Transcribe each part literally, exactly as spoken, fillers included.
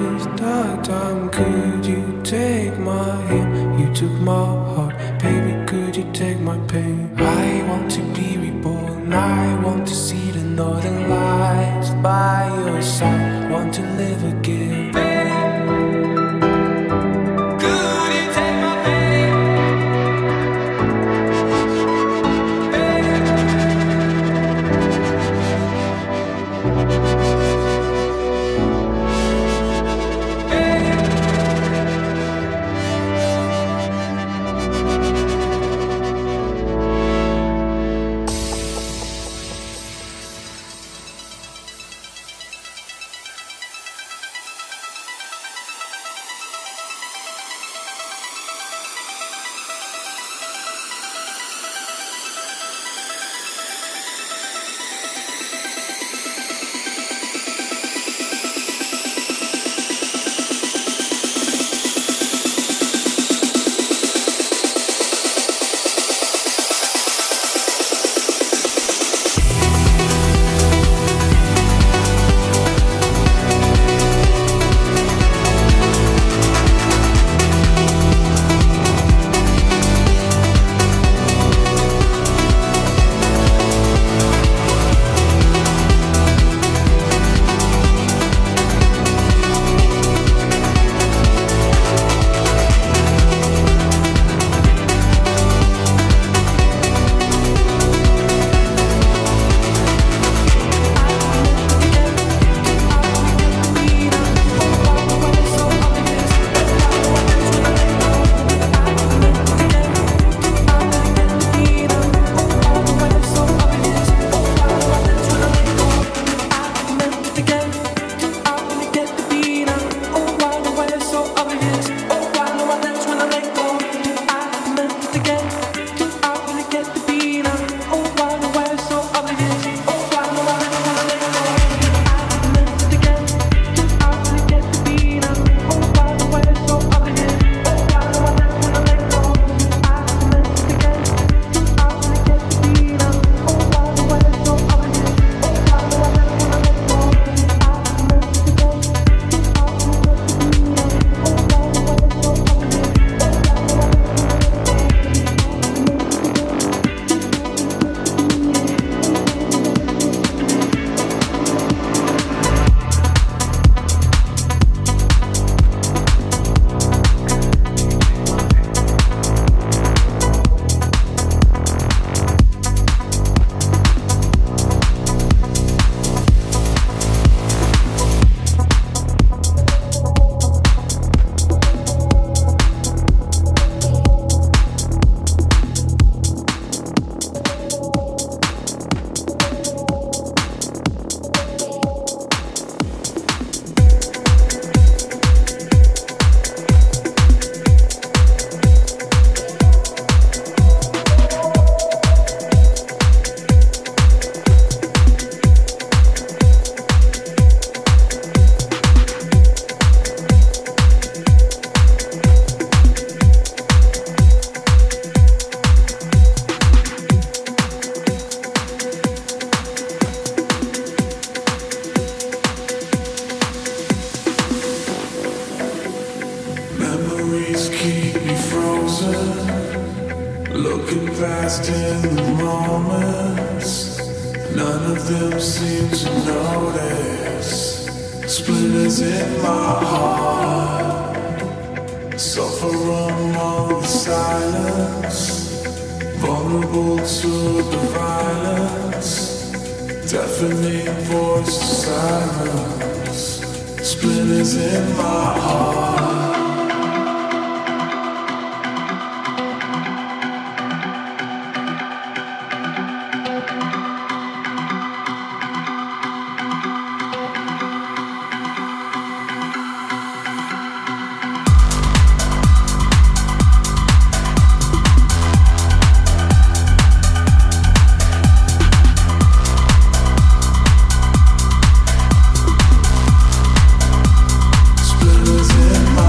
this dark time, could you take my hand? You took my heart, baby, could you take my pain? I want to be reborn, I want to see the northern lights by your side, want to live again, baby. Could you take my pain? Splitters in my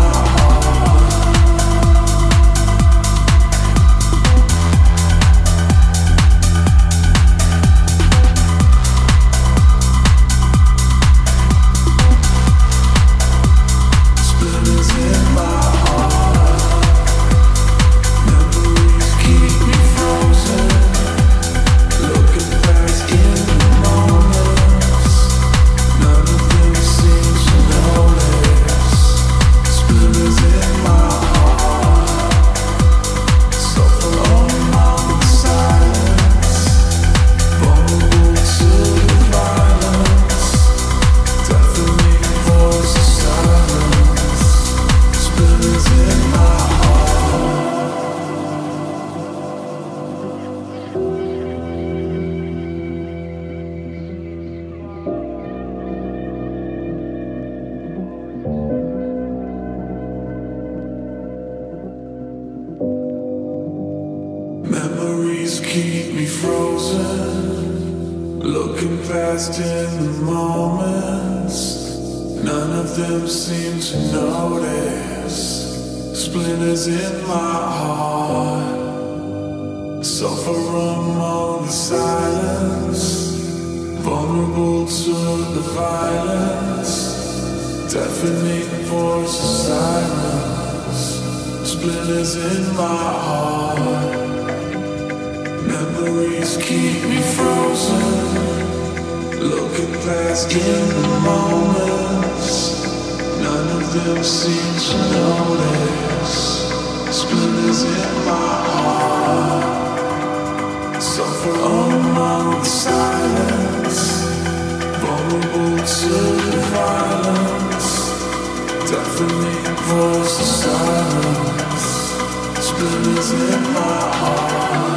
Looking past in the moments, none of them seem to notice. Splinters in my heart suffer among the silence, vulnerable to the violence, deafening voice of silence. Splinters in my heart, memories keep me frozen. Looking past in the moments, none of them seem to notice. Splinters in my heart suffer among the silence, vulnerable to the violence, deafening voice of silence. Splinters in my heart.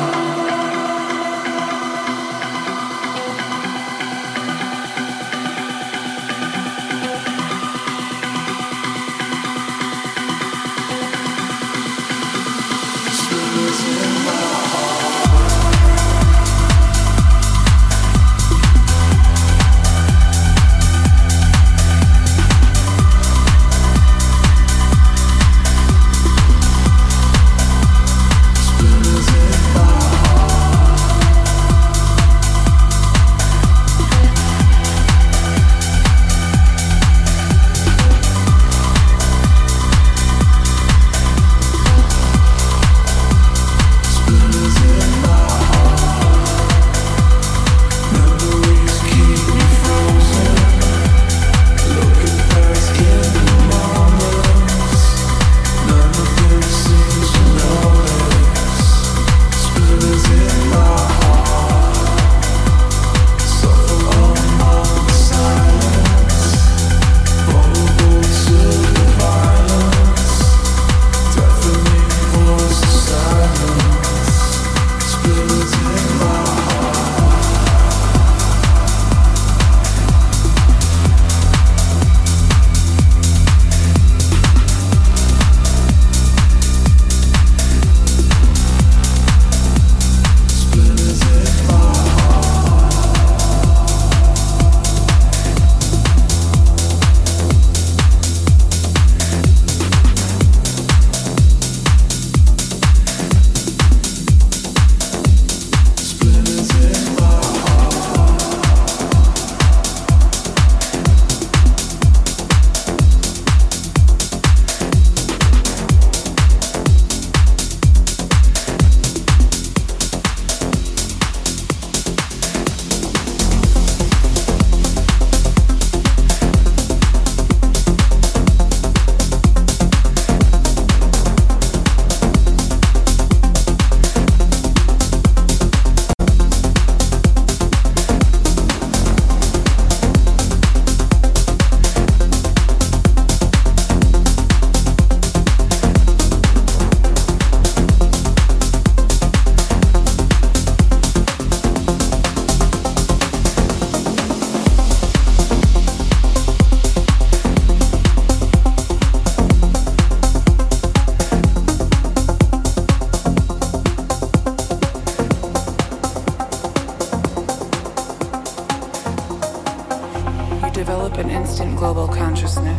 develop an instant global consciousness,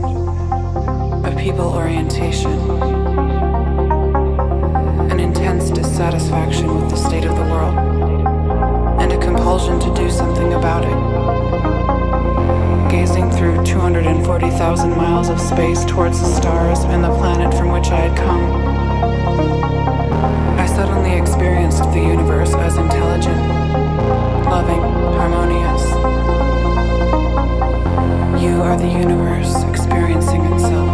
a people orientation, an intense dissatisfaction with the state of the world, and a compulsion to do something about it. Gazing through two hundred forty thousand miles of space towards the stars and the planet from which I had come, I suddenly experienced the universe as intelligent, loving, harmonious. You are the universe experiencing itself.